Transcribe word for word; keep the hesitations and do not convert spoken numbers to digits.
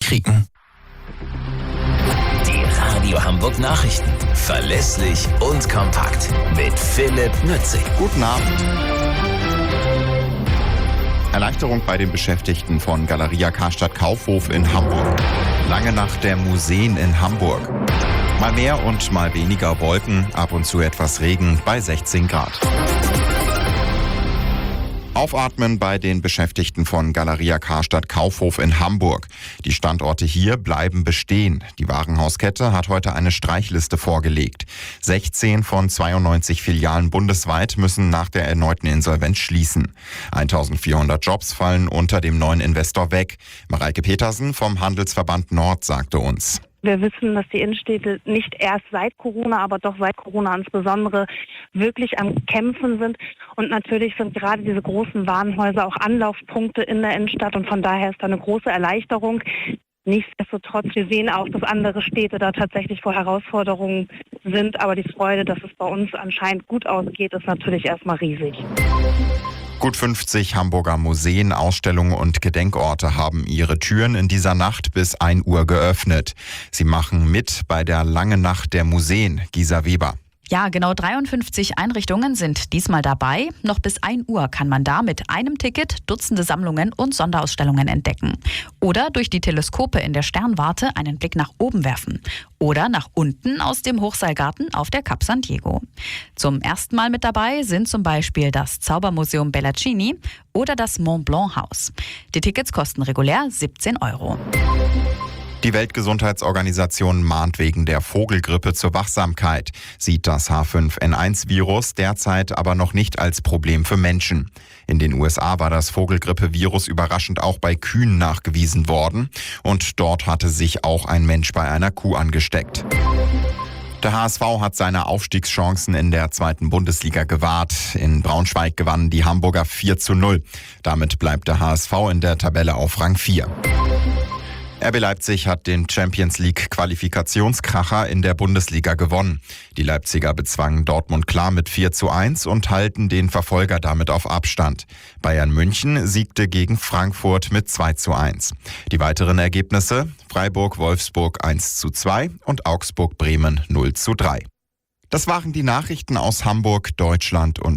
kriegen. Die Radio Hamburg Nachrichten. Verlässlich und kompakt. Mit Philipp Nützig. Guten Abend. Erleichterung bei den Beschäftigten von Galeria Karstadt Kaufhof in Hamburg. Lange Nacht der Museen in Hamburg. Mal mehr und mal weniger Wolken, ab und zu etwas Regen bei sechzehn Grad. Aufatmen bei den Beschäftigten von Galeria Karstadt Kaufhof in Hamburg. Die Standorte hier bleiben bestehen. Die Warenhauskette hat heute eine Streichliste vorgelegt. sechzehn von zweiundneunzig Filialen bundesweit müssen nach der erneuten Insolvenz schließen. eintausendvierhundert Jobs fallen unter dem neuen Investor weg. Mareike Petersen vom Handelsverband Nord sagte uns: Wir wissen, dass die Innenstädte nicht erst seit Corona, aber doch seit Corona insbesondere wirklich am Kämpfen sind. Und natürlich sind gerade diese großen Warenhäuser auch Anlaufpunkte in der Innenstadt. Und von daher ist da eine große Erleichterung. Nichtsdestotrotz, wir sehen auch, dass andere Städte da tatsächlich vor Herausforderungen sind. Aber die Freude, dass es bei uns anscheinend gut ausgeht, ist natürlich erstmal riesig. Gut fünfzig Hamburger Museen, Ausstellungen und Gedenkorte haben ihre Türen in dieser Nacht bis ein Uhr geöffnet. Sie machen mit bei der Langen Nacht der Museen. Gisa Weber. Ja, genau dreiundfünfzig Einrichtungen sind diesmal dabei. Noch bis ein Uhr kann man da mit einem Ticket Dutzende Sammlungen und Sonderausstellungen entdecken. Oder durch die Teleskope in der Sternwarte einen Blick nach oben werfen. Oder nach unten aus dem Hochseilgarten auf der Cap San Diego. Zum ersten Mal mit dabei sind zum Beispiel das Zaubermuseum Bellaccini oder das Mont Blanc Haus. Die Tickets kosten regulär siebzehn Euro. Die Weltgesundheitsorganisation mahnt wegen der Vogelgrippe zur Wachsamkeit, sieht das H fünf N eins Virus derzeit aber noch nicht als Problem für Menschen. In den U S A war das Vogelgrippe-Virus überraschend auch bei Kühen nachgewiesen worden und dort hatte sich auch ein Mensch bei einer Kuh angesteckt. Der H S V hat seine Aufstiegschancen in der zweiten Bundesliga gewahrt. In Braunschweig gewannen die Hamburger vier zu null. Damit bleibt der H S V in der Tabelle auf Rang vier. R B Leipzig hat den Champions League Qualifikationskracher in der Bundesliga gewonnen. Die Leipziger bezwangen Dortmund klar mit vier zu eins und halten den Verfolger damit auf Abstand. Bayern München siegte gegen Frankfurt mit zwei zu eins. Die weiteren Ergebnisse: Freiburg-Wolfsburg eins zu zwei und Augsburg-Bremen null zu drei. Das waren die Nachrichten aus Hamburg, Deutschland und